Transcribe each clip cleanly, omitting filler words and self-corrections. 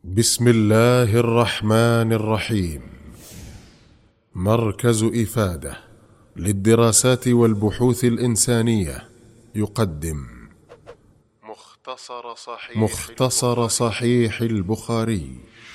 بسم الله الرحمن الرحيم. مركز إفادة للدراسات والبحوث الإنسانية يقدم مختصر صحيح البخاري.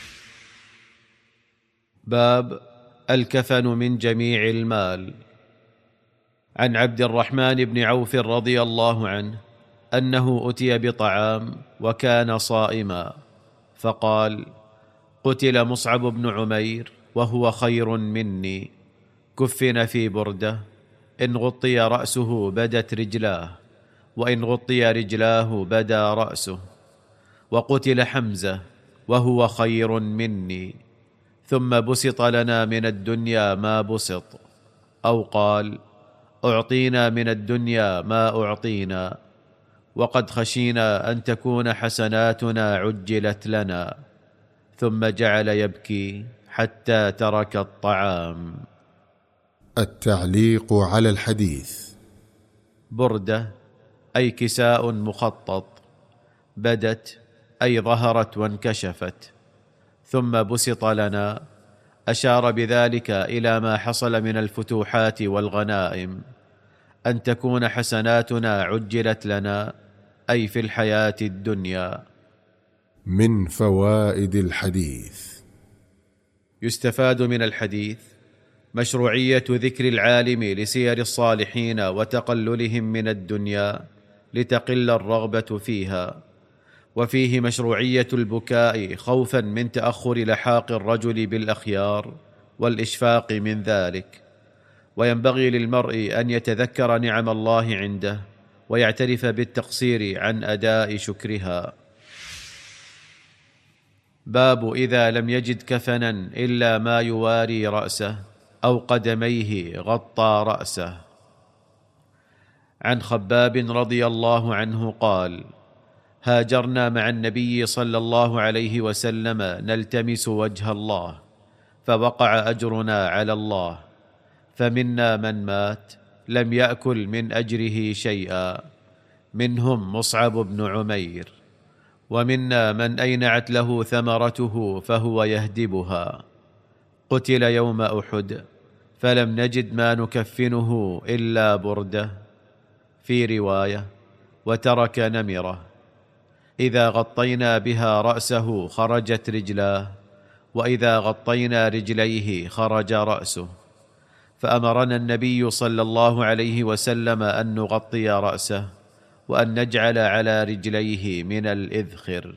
باب الكفن من جميع المال. عن عبد الرحمن بن عوف رضي الله عنه أنه أتي بطعام وكان صائما، فقال: قتل مصعب بن عمير وهو خير مني، كفن في بردة، إن غطي رأسه بدت رجلاه، وإن غطي رجلاه بدا رأسه. وقتل حمزة وهو خير مني، ثم بسط لنا من الدنيا ما بسط، أو قال: أعطينا من الدنيا ما أعطينا، وقد خشينا أن تكون حسناتنا عجلت لنا. ثم جعل يبكي حتى ترك الطعام. التعليق على الحديث. بردة أي كساء مخطط، بدت أي ظهرت وانكشفت. ثم بسط لنا أشار بذلك إلى ما حصل من الفتوحات والغنائم، أن تكون حسناتنا عجلت لنا، أي في الحياة الدنيا. من فوائد الحديث: يستفاد من الحديث مشروعية ذكر العالم لسير الصالحين وتقللهم من الدنيا لتقل الرغبة فيها، وفيه مشروعية البكاء خوفا من تأخر لحاق الرجل بالأخيار والإشفاق من ذلك. وينبغي للمرء أن يتذكر نعم الله عنده ويعترف بالتقصير عن أداء شكرها. باب إذا لم يجد كفنا إلا ما يواري رأسه أو قدميه غطى رأسه. عن خباب رضي الله عنه قال: هاجرنا مع النبي صلى الله عليه وسلم نلتمس وجه الله، فوقع أجرنا على الله، فمنا من مات لم يأكل من أجره شيئا، منهم مصعب بن عمير، ومنا من أينعت له ثمرته فهو يهدبها. قتل يوم أحد، فلم نجد ما نكفنه إلا بردة، في رواية: وترك نمرة، إذا غطينا بها رأسه خرجت رجلاه، وإذا غطينا رجليه خرج رأسه. فأمرنا النبي صلى الله عليه وسلم أن نغطي رأسه، وأن نجعل على رجليه من الإذخر.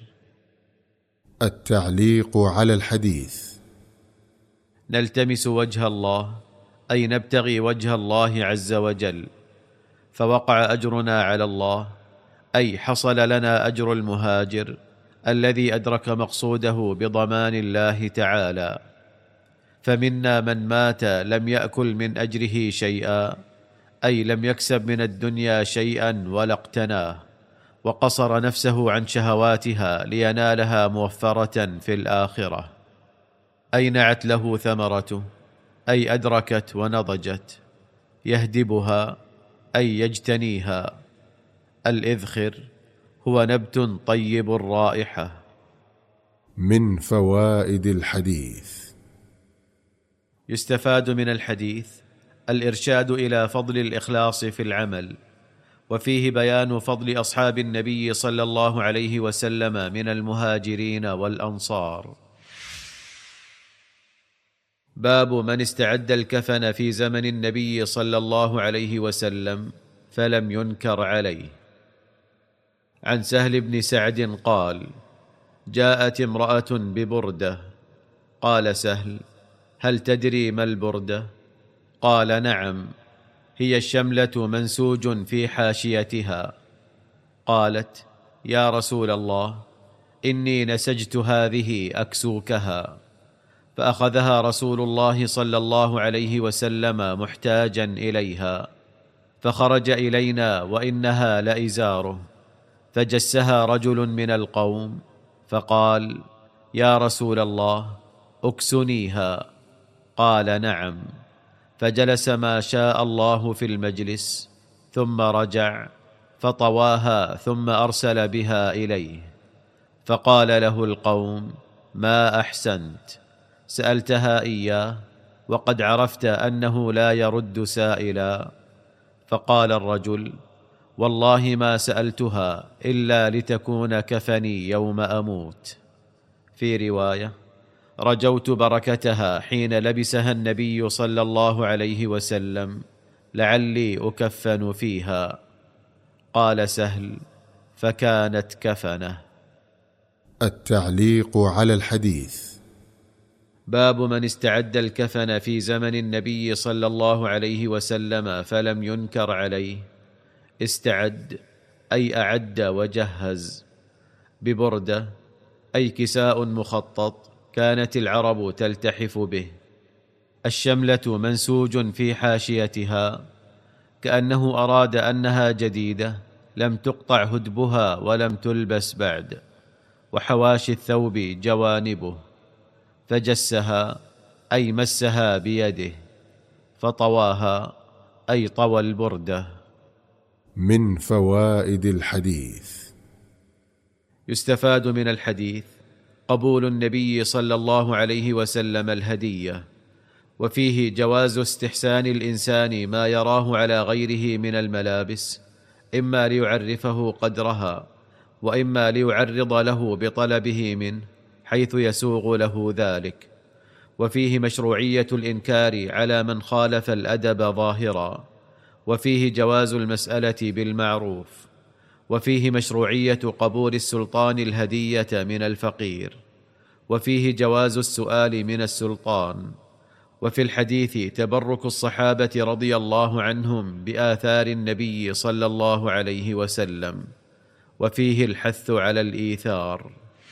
التعليق على الحديث. نلتمس وجه الله أي نبتغي وجه الله عز وجل، فوقع أجرنا على الله أي حصل لنا أجر المهاجر الذي أدرك مقصوده بضمان الله تعالى. فمنا من مات لم يأكل من أجره شيئا، أي لم يكسب من الدنيا شيئا ولا اقتناه، وقصر نفسه عن شهواتها لينالها موفرة في الآخرة. أينعت له ثمرته أي أدركت ونضجت، يهدبها أي يجتنيها. الإذخر هو نبت طيب الرائحة. من فوائد الحديث: يستفاد من الحديث الإرشاد إلى فضل الإخلاص في العمل، وفيه بيان فضل أصحاب النبي صلى الله عليه وسلم من المهاجرين والأنصار. باب من استعد الكفن في زمن النبي صلى الله عليه وسلم فلم ينكر عليه. عن سهل بن سعد قال: جاءت امرأة ببردة، قال سهل: هل تدري ما البردة؟ قال: نعم، هي الشملة منسوج في حاشيتها. قالت: يا رسول الله، إني نسجت هذه أكسوكها. فأخذها رسول الله صلى الله عليه وسلم محتاجا إليها، فخرج إلينا وإنها لإزاره، فجسها رجل من القوم فقال: يا رسول الله، اكسنيها. قال: نعم. فجلس ما شاء الله في المجلس، ثم رجع فطواها، ثم أرسل بها إليه، فقال له القوم: ما أحسنت، سألتها إياه وقد عرفت أنه لا يرد سائلا. فقال الرجل: والله ما سألتها إلا لتكون كفني يوم أموت. في رواية: رجوت بركتها حين لبسها النبي صلى الله عليه وسلم لعلي أكفن فيها. قال سهل: فكانت كفنه. التعليق على الحديث. باب من استعد الكفن في زمن النبي صلى الله عليه وسلم فلم ينكر عليه. استعد أي أعد وجهز. ببردة أي كساء مخطط كانت العرب تلتحف به. الشملة منسوج في حاشيتها كأنه أراد أنها جديدة لم تقطع هدبها ولم تلبس بعد، وحواشي الثوب جوانبه. فجسها أي مسها بيده. فطواها أي طوى البردة. من فوائد الحديث: يستفاد من الحديث قبول النبي صلى الله عليه وسلم الهدية، وفيه جواز استحسان الإنسان ما يراه على غيره من الملابس، إما ليعرفه قدرها وإما ليعرض له بطلبه منه حيث يسوغ له ذلك. وفيه مشروعية الإنكار على من خالف الأدب ظاهرا، وفيه جواز المسألة بالمعروف، وفيه مشروعية قبول السلطان الهدية من الفقير، وفيه جواز السؤال من السلطان. وفي الحديث تبرك الصحابة رضي الله عنهم بآثار النبي صلى الله عليه وسلم، وفيه الحث على الإيثار.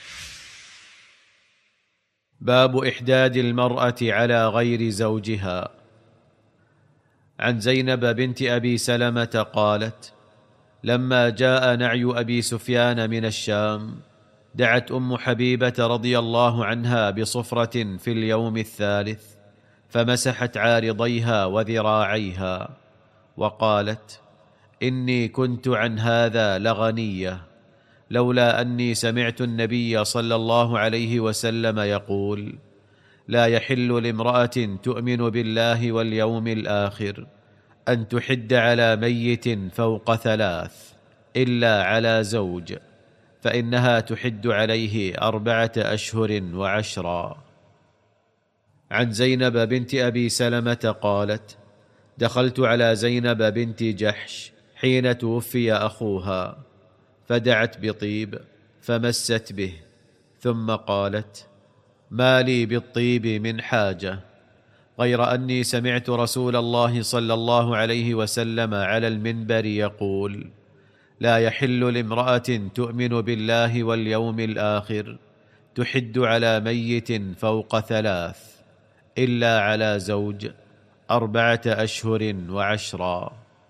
باب إحداد المرأة على غير زوجها. عن زينب بنت أبي سلمة قالت: لما جاء نعي أبي سفيان من الشام دعت أم حبيبة رضي الله عنها بصفرة في اليوم الثالث، فمسحت عارضيها وذراعيها وقالت: إني كنت عن هذا لغنية، لولا أني سمعت النبي صلى الله عليه وسلم يقول: لا يحل لامرأة تؤمن بالله واليوم الآخر أن تحد على ميت فوق 3 إلا على زوج، فإنها تحد عليه 4 أشهر و10. عن زينب بنت أبي سلمة قالت: دخلت على زينب بنت جحش حين توفي أخوها، فدعت بطيب فمست به، ثم قالت: ما لي بالطيب من حاجة، غير أني سمعت رسول الله صلى الله عليه وسلم على المنبر يقول: لا يحل لامرأة تؤمن بالله واليوم الآخر تحد على ميت فوق 3 إلا على زوج 4 أشهر و10.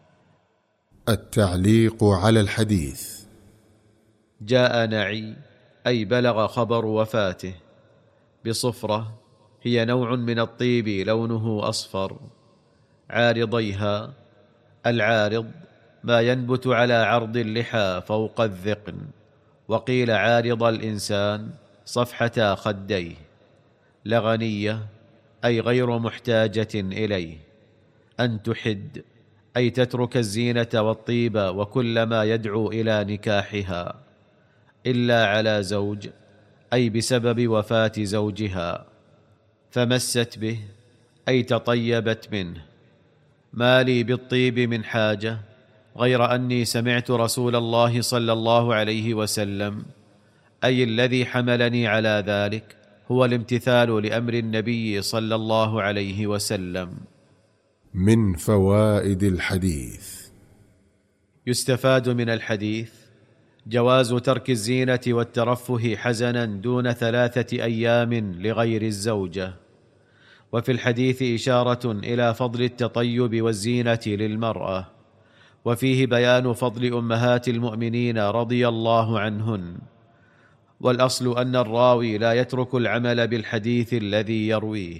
التعليق على الحديث. جاء نعي أي بلغ خبر وفاته بصفرة، هي نوع من الطيب لونه أصفر. عارضيها، العارض ما ينبت على عرض اللحى فوق الذقن، وقيل عارض الإنسان صفحة خديه. لغنية أي غير محتاجة إليه. أن تحد أي تترك الزينة والطيب وكل ما يدعو إلى نكاحها. إلا على زوج أي بسبب وفاة زوجها. فمست به أي تطيبت منه. ما لي بالطيب من حاجة، غير أني سمعت رسول الله صلى الله عليه وسلم، أي الذي حملني على ذلك هو الامتثال لأمر النبي صلى الله عليه وسلم. من فوائد الحديث. يستفاد من الحديث جواز ترك الزينة والترفه حزنا دون 3 أيام لغير الزوجة. وفي الحديث إشارة إلى فضل التطيب والزينة للمرأة، وفيه بيان فضل أمهات المؤمنين رضي الله عنهن. والأصل أن الراوي لا يترك العمل بالحديث الذي يرويه.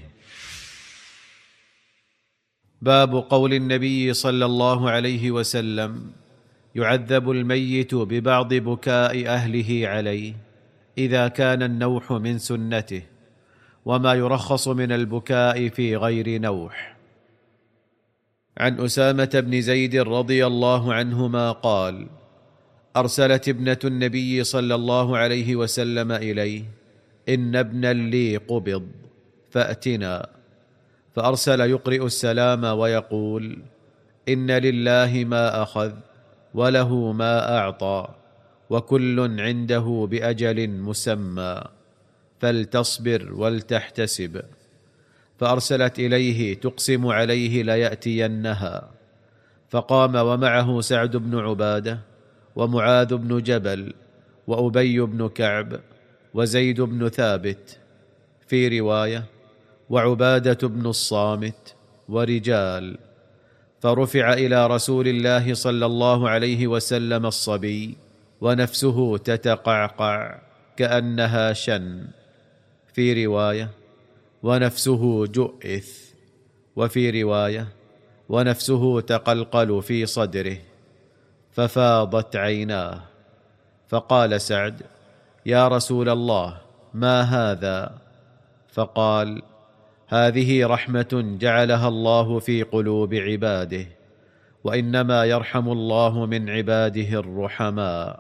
باب قول النبي صلى الله عليه وسلم: يعذب الميت ببعض بكاء أهله عليه إذا كان النوح من سنته، وما يرخص من البكاء في غير نوح. عن أسامة بن زيد رضي الله عنهما قال: أرسلت ابنة النبي صلى الله عليه وسلم إليه: إن ابنا لي قبض فأتنا. فأرسل يقرئ السلام ويقول: إن لله ما أخذ وله ما أعطى، وكل عنده بأجل مسمى، فلتصبر ولتحتسب. فأرسلت إليه تقسم عليه ليأتينها، فقام ومعه سعد بن عبادة ومعاذ بن جبل وأبي بن كعب وزيد بن ثابت، في رواية وعبادة بن الصامت ورجال. فرفع إلى رسول الله صلى الله عليه وسلم الصبي ونفسه تتقعقع كأنها شن، في رواية ونفسه جؤث، وفي رواية ونفسه تقلقل في صدره، ففاضت عيناه. فقال سعد: يا رسول الله، ما هذا؟ فقال: هذه رحمة جعلها الله في قلوب عباده، وإنما يرحم الله من عباده الرحماء.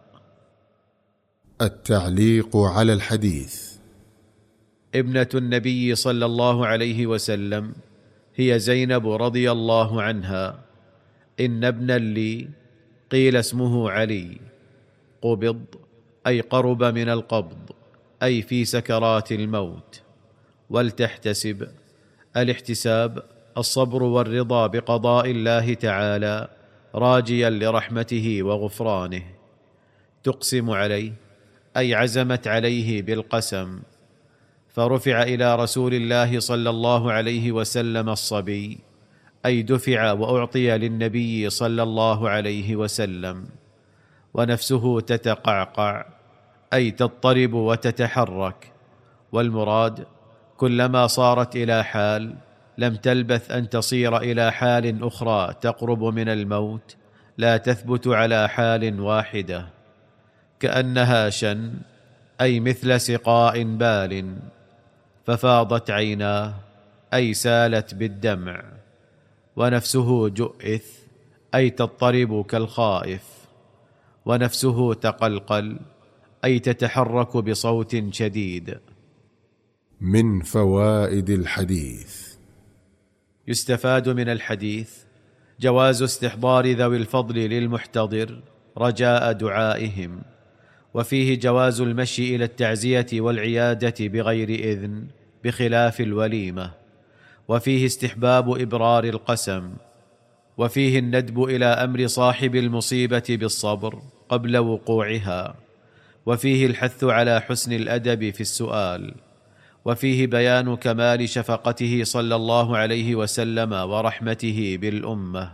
التعليق على الحديث. ابنة النبي صلى الله عليه وسلم هي زينب رضي الله عنها. إن ابنا لي قيل اسمه علي. قبض أي قرب من القبض، أي في سكرات الموت. ولتحتسب، الاحتساب الصبر والرضا بقضاء الله تعالى راجيا لرحمته وغفرانه. تقسم عليه أي عزمت عليه بالقسم. فرفع إلى رسول الله صلى الله عليه وسلم الصبي، أي دفع وأعطي للنبي صلى الله عليه وسلم. ونفسه تتقعقع أي تضطرب وتتحرك، والمراد كلما صارت إلى حال لم تلبث أن تصير إلى حال أخرى تقرب من الموت، لا تثبت على حال واحدة. كأنها شن أي مثل سقاء بال. ففاضت عيناه أي سالت بالدمع. ونفسه جؤث أي تضطرب كالخائف. ونفسه تقلقل أي تتحرك بصوت شديد. من فوائد الحديث: يستفاد من الحديث جواز استحضار ذوي الفضل للمحتضر رجاء دعائهم، وفيه جواز المشي إلى التعزية والعيادة بغير إذن بخلاف الوليمة، وفيه استحباب إبرار القسم، وفيه الندب إلى أمر صاحب المصيبة بالصبر قبل وقوعها، وفيه الحث على حسن الأدب في السؤال، وفيه بيان كمال شفقته صلى الله عليه وسلم ورحمته بالأمة.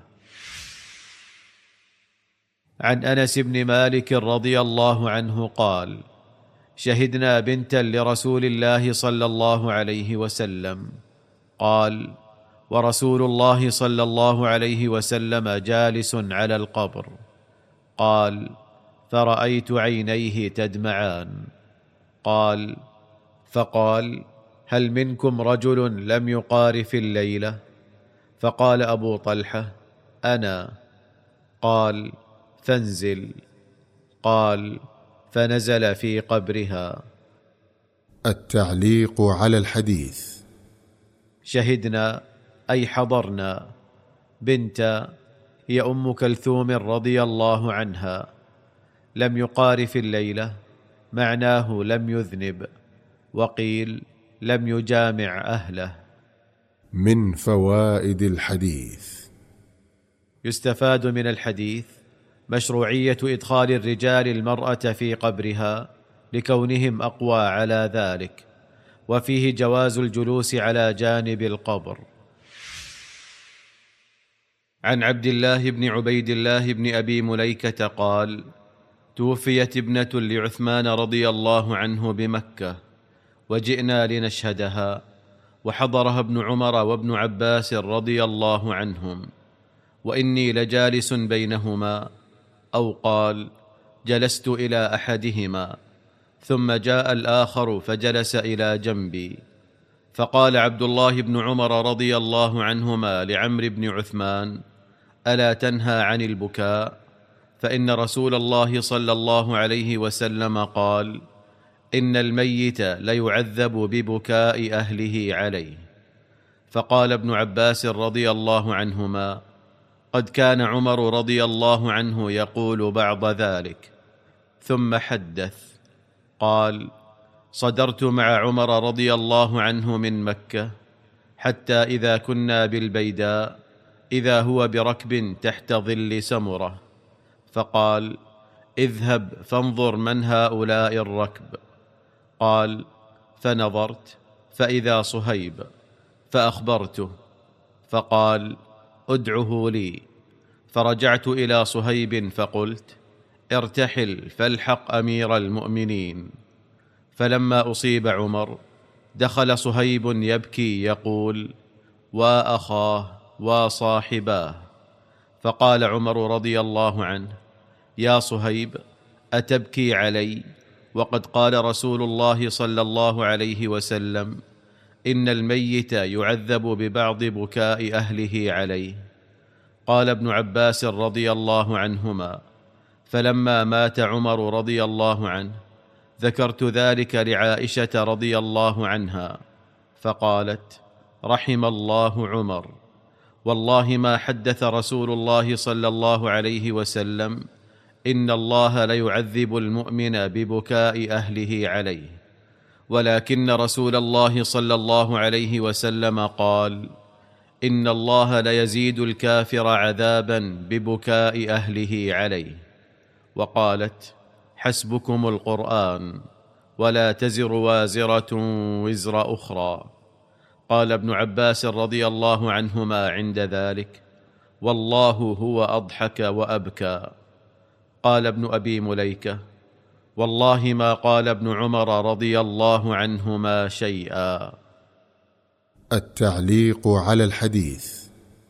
عن أنس بن مالك رضي الله عنه قال: شهدنا بنتا لرسول الله صلى الله عليه وسلم. قال: ورسول الله صلى الله عليه وسلم جالس على القبر. قال: فرأيت عينيه تدمعان. قال: فقال: هل منكم رجل لم يقارف الليلة؟ فقال أبو طلحة: أنا. قال: فانزل. قال: فنزل في قبرها. التعليق على الحديث. شهدنا أي حضرنا. بنت هي أم كلثوم رضي الله عنها. لم يقارف الليلة معناه لم يذنب، وقيل لم يجامع أهله. من فوائد الحديث: يستفاد من الحديث مشروعية إدخال الرجال المرأة في قبرها لكونهم أقوى على ذلك، وفيه جواز الجلوس على جانب القبر. عن عبد الله بن عبيد الله بن أبي مليكة قال: توفيت ابنة لعثمان رضي الله عنه بمكة، وجئنا لنشهدها، وحضرها ابن عمر وابن عباس رضي الله عنهم، وإني لجالس بينهما، أو قال: جلست إلى أحدهما، ثم جاء الآخر فجلس إلى جنبي، فقال عبد الله بن عمر رضي الله عنهما لعمرو بن عثمان: ألا تنهى عن البكاء؟ فإن رسول الله صلى الله عليه وسلم قال: إن الميت ليعذب ببكاء أهله عليه. فقال ابن عباس رضي الله عنهما: قد كان عمر رضي الله عنه يقول بعض ذلك. ثم حدث قال: صدرت مع عمر رضي الله عنه من مكة، حتى إذا كنا بالبيداء إذا هو بركب تحت ظل سمرة، فقال: اذهب فانظر من هؤلاء الركب. قال: فنظرت فإذا صهيب، فأخبرته، فقال: ادعه لي. فرجعت إلى صهيب فقلت: ارتحل فالحق أمير المؤمنين. فلما أصيب عمر دخل صهيب يبكي يقول: وأخاه وصاحباه. فقال عمر رضي الله عنه: يا صهيب، أتبكي علي وقد قال رسول الله صلى الله عليه وسلم: إن الميت يعذب ببعض بكاء أهله عليه. قال ابن عباس رضي الله عنهما: فلما مات عمر رضي الله عنه ذكرت ذلك لعائشة رضي الله عنها، فقالت: رحم الله عمر، والله ما حدث رسول الله صلى الله عليه وسلم إن الله ليعذب المؤمن ببكاء أهله عليه، ولكن رسول الله صلى الله عليه وسلم قال: إن الله ليزيد الكافر عذابا ببكاء أهله عليه. وقالت: حسبكم القرآن، ولا تزر وازرة وزر أخرى. قال ابن عباس رضي الله عنهما عند ذلك: والله هو أضحك وأبكى. قال ابن أبي مليكة: والله ما قال ابن عمر رضي الله عنهما شيئا. التعليق على الحديث.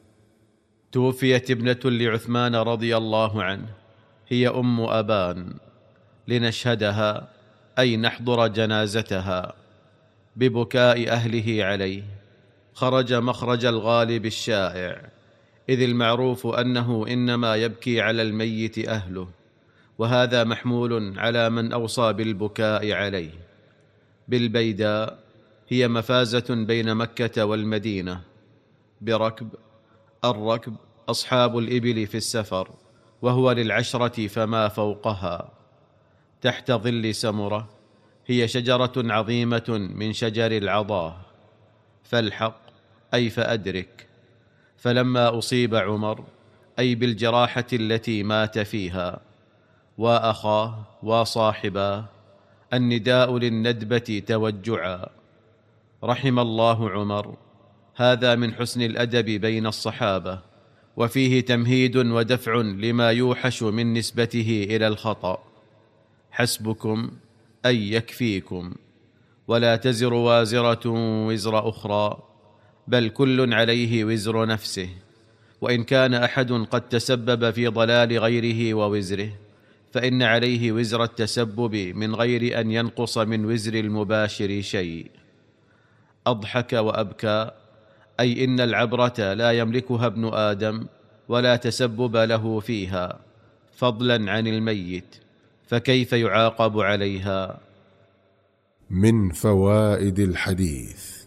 توفيت ابنة لعثمان رضي الله عنه، هي أم أبان، لنشهدها أي نحضر جنازتها ببكاء أهله عليه. خرج مخرج الغالب الشائع، إذ المعروف أنه إنما يبكي على الميت أهله، وهذا محمول على من أوصى بالبكاء عليه. بالبيداء هي مفازة بين مكة والمدينة، بركب. الركب أصحاب الإبل في السفر، وهو للعشرة فما فوقها. تحت ظل سمرة هي شجرة عظيمة من شجر العضاه. فالحق أي فأدرك. فلما أصيب عمر أي بالجراحة التي مات فيها. وأخاه وصاحباه النداء للندبة توجعا. رحم الله عمر، هذا من حسن الأدب بين الصحابة، وفيه تمهيد ودفع لما يوحش من نسبته إلى الخطأ. حسبكم أي يكفيكم، ولا تزر وازرة وزر أخرى، بل كل عليه وزر نفسه، وإن كان أحد قد تسبب في ضلال غيره ووزره، فإن عليه وزر التسبب من غير أن ينقص من وزر المباشر شيء. أضحك وأبكى أي إن العبرة لا يملكها ابن آدم ولا تسبب له فيها، فضلا عن الميت، فكيف يعاقب عليها؟ من فوائد الحديث: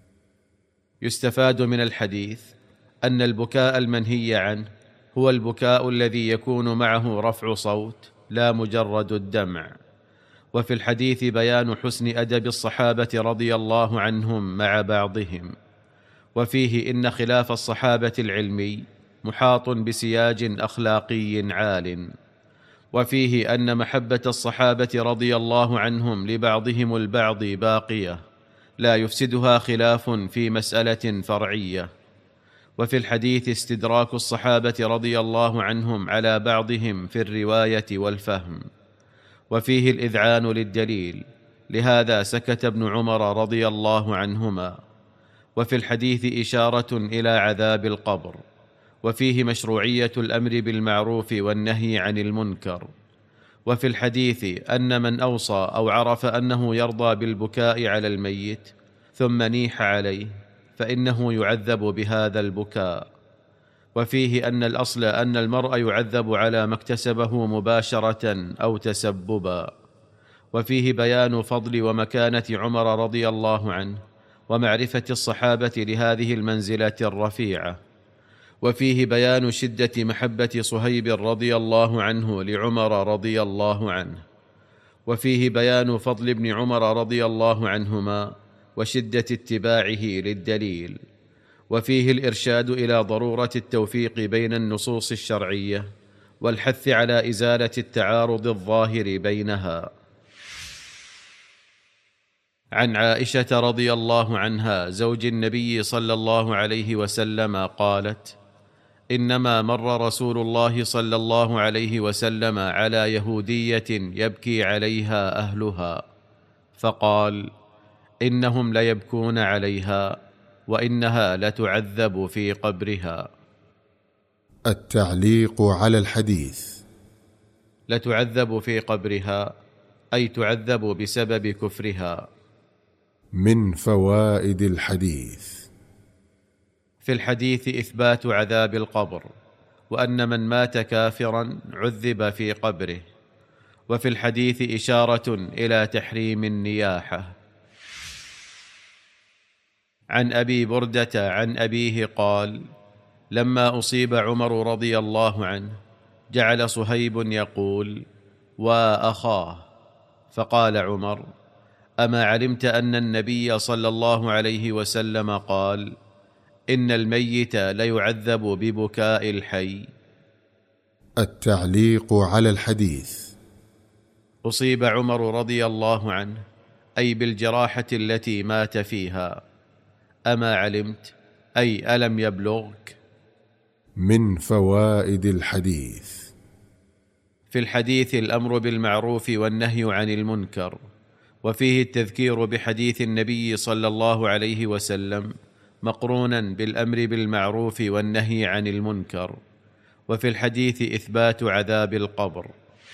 يستفاد من الحديث أن البكاء المنهي عنه هو البكاء الذي يكون معه رفع صوت، لا مجرد الدمع. وفي الحديث بيان حسن أدب الصحابة رضي الله عنهم مع بعضهم، وفيه إن خلاف الصحابة العلمي محاط بسياج أخلاقي عال، وفيه أن محبة الصحابة رضي الله عنهم لبعضهم البعض باقية لا يفسدها خلاف في مسألة فرعية. وفي الحديث استدراك الصحابة رضي الله عنهم على بعضهم في الرواية والفهم، وفيه الإذعان للدليل، لهذا سكت ابن عمر رضي الله عنهما. وفي الحديث إشارة إلى عذاب القبر، وفيه مشروعية الأمر بالمعروف والنهي عن المنكر، وفي الحديث أن من أوصى أو عرف أنه يرضى بالبكاء على الميت ثم نيح عليه فإنه يعذب بهذا البكاء. وفيه أن الأصل أن المرء يعذب على ما اكتسبه مباشرة أو تسببا. وفيه بيان فضل ومكانة عمر رضي الله عنه ومعرفة الصحابة لهذه المنزلة الرفيعة. وفيه بيان شدة محبة صهيب رضي الله عنه لعمر رضي الله عنه. وفيه بيان فضل ابن عمر رضي الله عنهما وشدة اتباعه للدليل. وفيه الإرشاد إلى ضرورة التوفيق بين النصوص الشرعية والحث على إزالة التعارض الظاهر بينها. عن عائشة رضي الله عنها زوج النبي صلى الله عليه وسلم قالت: إنما مر رسول الله صلى الله عليه وسلم على يهودية يبكي عليها أهلها، فقال: إنهم ليبكون عليها وإنها لتعذب في قبرها. التعليق على الحديث. لتعذب في قبرها أي تعذب بسبب كفرها. من فوائد الحديث: في الحديث إثبات عذاب القبر، وأن من مات كافرا عذب في قبره. وفي الحديث إشارة إلى تحريم النياحة. عن أبي بردة عن أبيه قال: لما أصيب عمر رضي الله عنه جعل صهيب يقول: وأخاه. فقال عمر: أما علمت أن النبي صلى الله عليه وسلم قال: إن الميت ليعذب ببكاء الحي. التعليق على الحديث. أصيب عمر رضي الله عنه أي بالجراحة التي مات فيها. أما علمت أي ألم يبلغك. من فوائد الحديث: في الحديث الأمر بالمعروف والنهي عن المنكر، وفيه التذكير بحديث النبي صلى الله عليه وسلم مقرونا بالأمر بالمعروف والنهي عن المنكر. وفي الحديث إثبات عذاب القبر.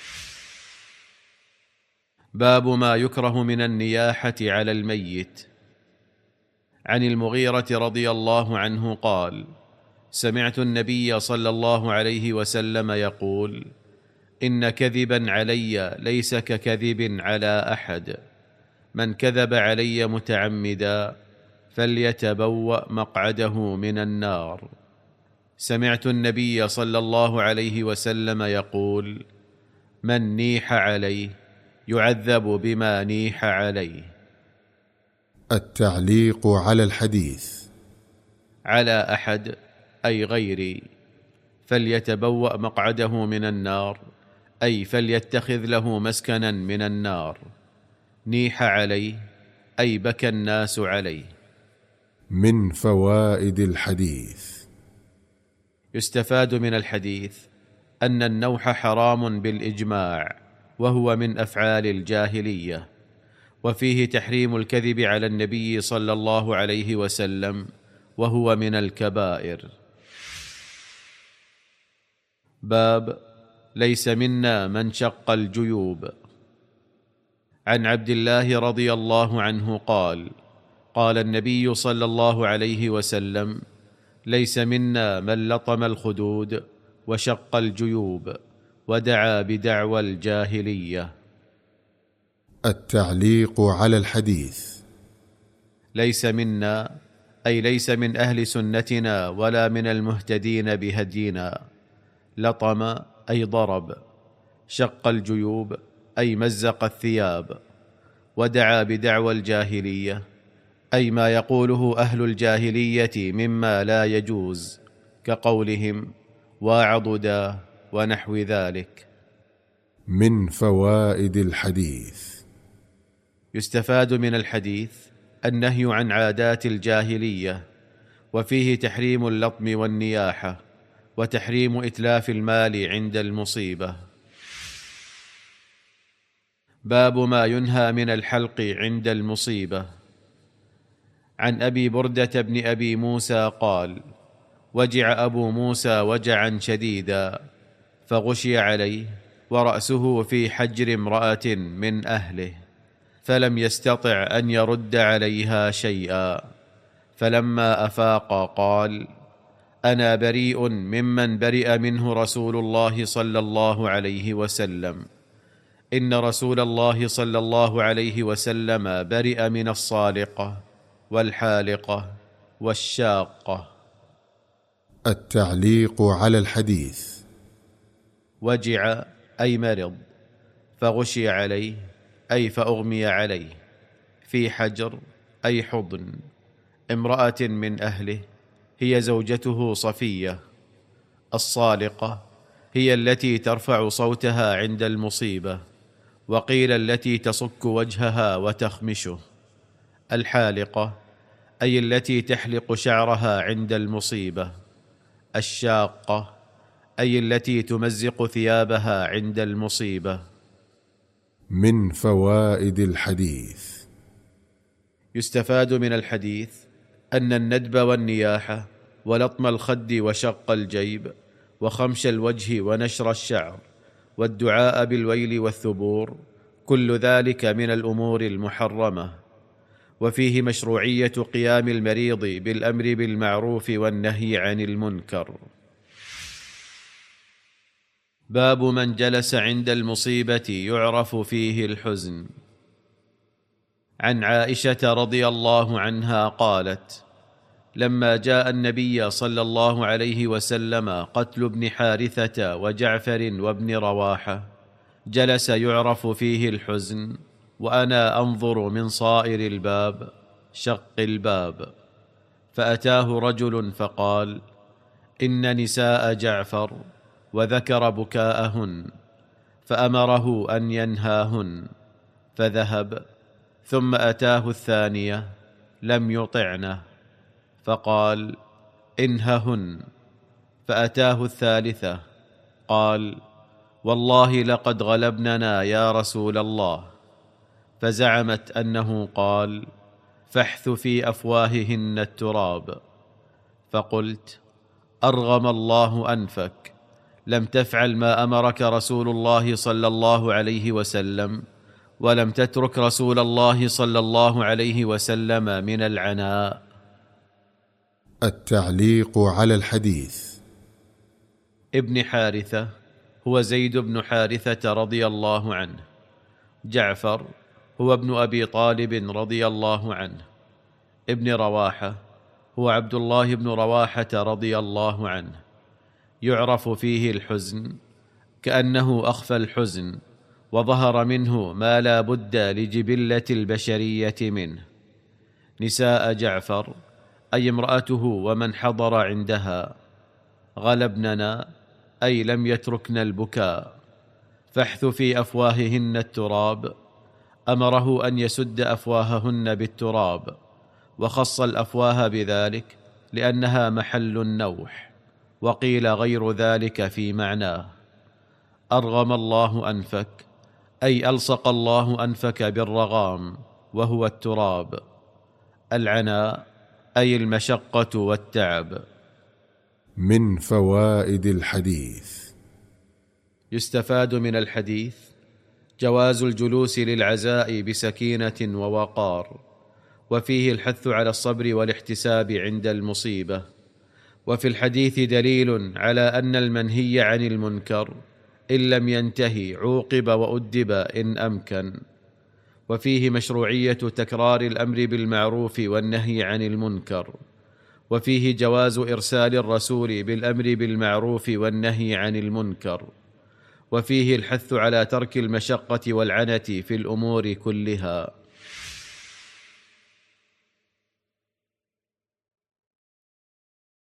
باب ما يكره من النياحة على الميت. عن المغيرة رضي الله عنه قال: سمعت النبي صلى الله عليه وسلم يقول: إن كذبا علي ليس ككذب على أحد، من كذب علي متعمدا فليتبوأ مقعده من النار. سمعت النبي صلى الله عليه وسلم يقول: من نيح عليه يعذب بما نيح عليه. التعليق على الحديث. على أحد أي غيري. فليتبوأ مقعده من النار أي فليتخذ له مسكنا من النار. نيح عليه أي بكى الناس عليه. من فوائد الحديث: يستفاد من الحديث أن النوح حرام بالإجماع، وهو من أفعال الجاهلية. وفيه تحريم الكذب على النبي صلى الله عليه وسلم، وهو من الكبائر. باب ليس منا من شق الجيوب. عن عبد الله رضي الله عنه قال: قال النبي صلى الله عليه وسلم: ليس منا من لطم الخدود وشق الجيوب ودعا بدعوى الجاهلية. التعليق على الحديث. ليس منا أي ليس من أهل سنتنا ولا من المهتدين بهدينا. لطم أي ضرب، شق الجيوب أي مزق الثياب، ودعا بدعوى الجاهلية أي ما يقوله أهل الجاهلية مما لا يجوز، كقولهم واعضدا ونحو ذلك. من فوائد الحديث: يستفاد من الحديث النهي عن عادات الجاهلية، وفيه تحريم اللطم والنياحة، وتحريم إتلاف المال عند المصيبة. باب ما ينهى من الحلق عند المصيبة. عن أبي بردة بن أبي موسى قال: وجع أبو موسى وجعا شديدا، فغشي عليه ورأسه في حجر امرأة من أهله، فلم يستطع أن يرد عليها شيئا. فلما أفاق قال: أنا بريء ممن برئ منه رسول الله صلى الله عليه وسلم. إن رسول الله صلى الله عليه وسلم برئ من الصالقة والحالقة والشاقة. التعليق على الحديث. وجع أي مرض، فغشي عليه أي فأغمي عليه، في حجر أي حضن، امرأة من أهله، هي زوجته صفية. الصالقة هي التي ترفع صوتها عند المصيبة، وقيل التي تصك وجهها وتخمشه. الحالقة أي التي تحلق شعرها عند المصيبة. الشاقة أي التي تمزق ثيابها عند المصيبة. من فوائد الحديث: يستفاد من الحديث أن الندب والنياحة ولطم الخد وشق الجيب وخمش الوجه ونشر الشعر والدعاء بالويل والثبور كل ذلك من الأمور المحرمة. وفيه مشروعية قيام المريض بالأمر بالمعروف والنهي عن المنكر. باب من جلس عند المصيبة يعرف فيه الحزن. عن عائشة رضي الله عنها قالت: لما جاء النبي صلى الله عليه وسلم قتل ابن حارثة وجعفر وابن رواحة، جلس يعرف فيه الحزن، وأنا أنظر من صائر الباب شق الباب، فأتاه رجل فقال: إن نساء جعفر، وذكر بكاءهن، فأمره أن ينهاهن، فذهب. ثم أتاه الثانية لم يطعنه، فقال: انههن. فأتاه الثالثة قال: والله لقد غلبننا يا رسول الله. فزعمت أنه قال: فاحث في أفواههن التراب. فقلت: أرغم الله أنفك، لم تفعل ما أمرك رسول الله صلى الله عليه وسلم، ولم تترك رسول الله صلى الله عليه وسلم من العناء. التعليق على الحديث. ابن حارثة هو زيد بن حارثة رضي الله عنه. جعفر هو ابن أبي طالب رضي الله عنه. ابن رواحة هو عبد الله بن رواحة رضي الله عنه. يعرف فيه الحزن، كأنه أخفى الحزن وظهر منه ما لا بد لجبلة البشرية منه. نساء جعفر أي امرأته ومن حضر عندها. غلبننا أي لم يتركن البكاء. فاحث في أفواههن التراب، أمره أن يسد أفواههن بالتراب، وخص الأفواه بذلك لأنها محل النوح، وقيل غير ذلك في معناه. أرغم الله أنفك أي ألصق الله أنفك بالرغام، وهو التراب. العناء أي المشقة والتعب. من فوائد الحديث: يستفاد من الحديث جواز الجلوس للعزاء بسكينة ووقار، وفيه الحث على الصبر والاحتساب عند المصيبة. وفي الحديث دليل على أن المنهي عن المنكر إن لم ينتهي عوقب وأدب إن أمكن. وفيه مشروعية تكرار الأمر بالمعروف والنهي عن المنكر. وفيه جواز إرسال الرسول بالأمر بالمعروف والنهي عن المنكر. وفيه الحث على ترك المشقة والعنة في الأمور كلها.